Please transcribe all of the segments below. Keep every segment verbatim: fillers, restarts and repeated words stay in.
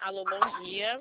Alô, bom dia.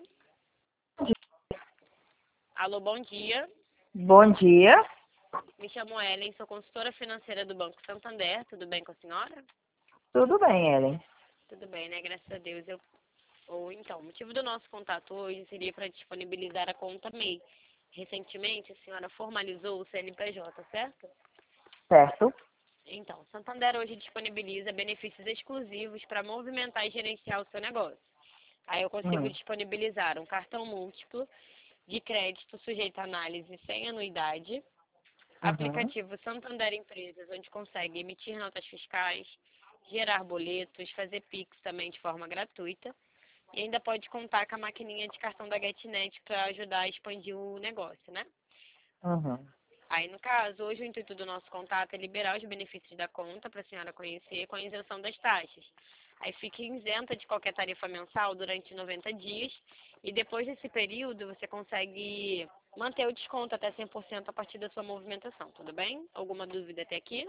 Alô, bom dia. Bom dia. Me chamo Ellen, sou consultora financeira do Banco Santander. Tudo bem com a senhora? Tudo bem, Ellen? Tudo bem, né? Graças a Deus. Eu... Ou então, o motivo do nosso contato hoje seria para disponibilizar a conta M E I. Recentemente, a senhora formalizou o C N P J, certo? Certo. Então, Santander hoje disponibiliza benefícios exclusivos para movimentar e gerenciar o seu negócio. Aí eu consigo Hum. disponibilizar um cartão múltiplo de crédito sujeito a análise sem anuidade, Uhum. aplicativo Santander Empresas, onde consegue emitir notas fiscais, gerar boletos, fazer Pix também de forma gratuita, e ainda pode contar com a maquininha de cartão da GetNet para ajudar a expandir o negócio, né? Uhum. Aí, no caso, hoje o intuito do nosso contato é liberar os benefícios da conta para a senhora conhecer com a isenção das taxas. Aí fica isenta de qualquer tarifa mensal durante noventa dias e depois desse período você consegue manter o desconto até cem por cento a partir da sua movimentação, tudo bem? Alguma dúvida até aqui?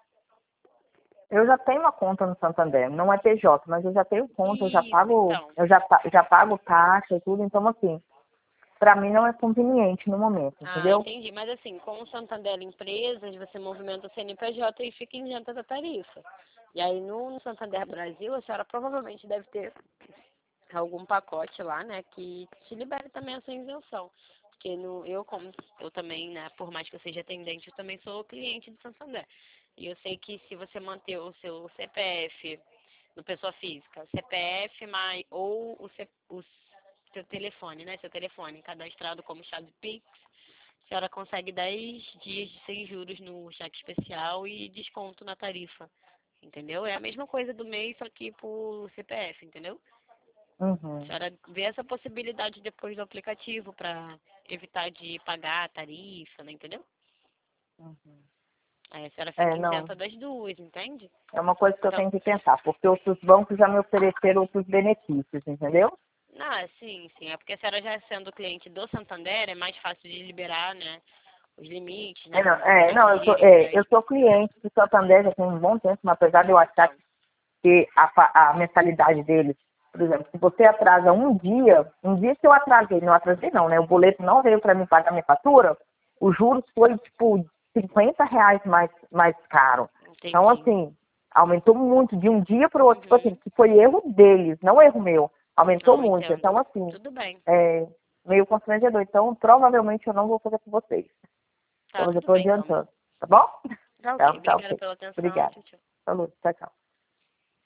Eu já tenho uma conta no Santander, não é P J, mas eu já tenho conta, eu já Isso, pago, então. eu já, pa- já pago taxa e tudo, então assim, para mim não é conveniente no momento, Ah, entendeu? entendi. Mas assim, com o Santander Empresas, você movimenta o C N P J e fica isenta da tarifa. E aí no, no Santander Brasil, a senhora provavelmente deve ter algum pacote lá, né, que te libere também a sua isenção. Porque no, eu, como eu também, né, por mais que eu seja atendente, eu também sou cliente do Santander. E eu sei que se você manter o seu C P F no pessoa física, C P F mais, ou o, C, o seu telefone, né, seu telefone cadastrado como chave Pix, a senhora consegue dez dias de sem juros no cheque especial e desconto na tarifa. Entendeu? É a mesma coisa do mês, só que por C P F, entendeu? A Uhum. senhora vê essa possibilidade depois do aplicativo para evitar de pagar a tarifa, né, entendeu? Uhum. Aí a senhora É, fica não, isenta das duas, entende? é uma coisa que eu Então, tenho que pensar, porque outros bancos já me ofereceram outros benefícios, entendeu? ah, sim, sim. É porque a senhora já sendo cliente do Santander, é mais fácil de liberar, né, os limites, É, né, não, para você é, poder não eu, sou, agir, é, eu empréstimo. sou cliente do Santander já tem um bom tempo, mas apesar de eu achar Então, que a, fa- a mensalidade deles, por exemplo, se você atrasa um dia, um dia que eu atrasei, não atrasei não, né? O boleto não veio para mim pagar minha fatura, os juros foi tipo cinquenta reais mais, mais caro. Então, entendi. assim, aumentou muito de um dia para o outro, tipo assim, Uhum. que foi erro deles, não erro meu. Aumentou Não, muito. entendo. Então, assim, Tudo bem. é meio constrangedor. Então, provavelmente eu não vou fazer com vocês. Tá, Então, eu já tudo estou bem, então. adiantando. Tá bom? Tá Então, ok. tá Obrigada ok. pela atenção. Obrigada. Tchau, tchau. Falou. Tchau, tchau.